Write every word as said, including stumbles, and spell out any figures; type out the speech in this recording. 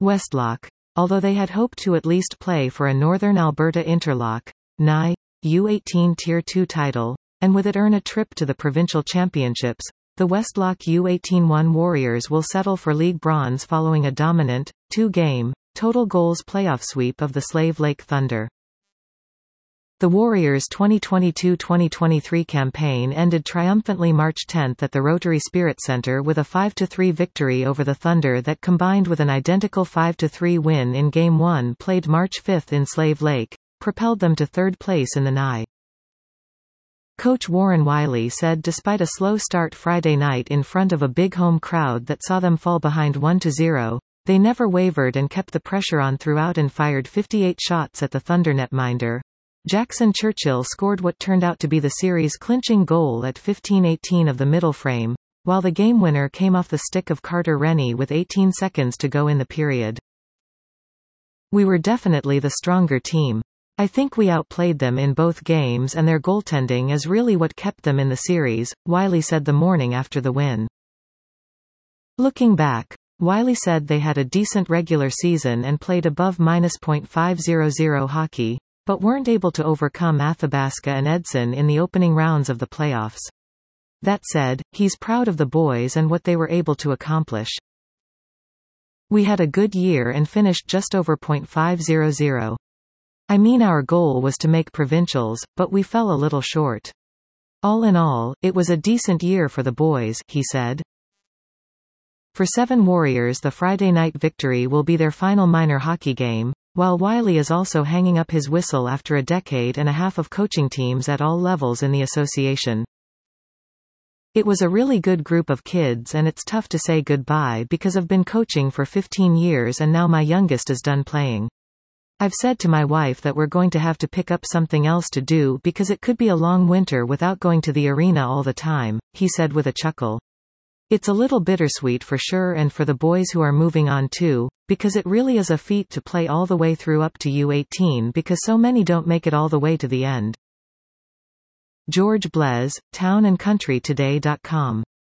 Westlock. Although they had hoped to at least play for a Northern Alberta Interlock N I U eighteen Tier two title, and with it earn a trip to the provincial championships, the Westlock U eighteen one Warriors will settle for league bronze following a dominant, two-game, total goals playoff sweep of the Slave Lake Thunder. The Warriors' twenty twenty-two twenty twenty-three campaign ended triumphantly March tenth at the Rotary Spirit Centre with a five to three victory over the Thunder that combined with an identical five to three win in Game one played March fifth in Slave Lake, propelled them to third place in the N I. Coach Warren Wiley said despite a slow start Friday night in front of a big home crowd that saw them fall behind one to zero, they never wavered and kept the pressure on throughout and fired fifty-eight shots at the Thunder netminder. Jackson Churchill scored what turned out to be the series-clinching goal at fifteen eighteen of the middle frame, while the game winner came off the stick of Carter Rennie with eighteen seconds to go in the period. "We were definitely the stronger team. I think we outplayed them in both games and their goaltending is really what kept them in the series," Wiley said the morning after the win. Looking back, Wiley said they had a decent regular season and played above minus point five hundred hockey, but weren't able to overcome Athabasca and Edson in the opening rounds of the playoffs. That said, he's proud of the boys and what they were able to accomplish. "We had a good year and finished just over point five hundred. I mean our goal was to make provincials, but we fell a little short. All in all, it was a decent year for the boys," he said. For Seven Warriors, the Friday night victory will be their final minor hockey game, while Wiley is also hanging up his whistle after a decade and a half of coaching teams at all levels in the association. "It was a really good group of kids and it's tough to say goodbye because I've been coaching for fifteen years and now my youngest is done playing. I've said to my wife that we're going to have to pick up something else to do because it could be a long winter without going to the arena all the time," he said with a chuckle. "It's a little bittersweet for sure and for the boys who are moving on too, because it really is a feat to play all the way through up to U eighteen because so many don't make it all the way to the end." George Blez, town and country today dot com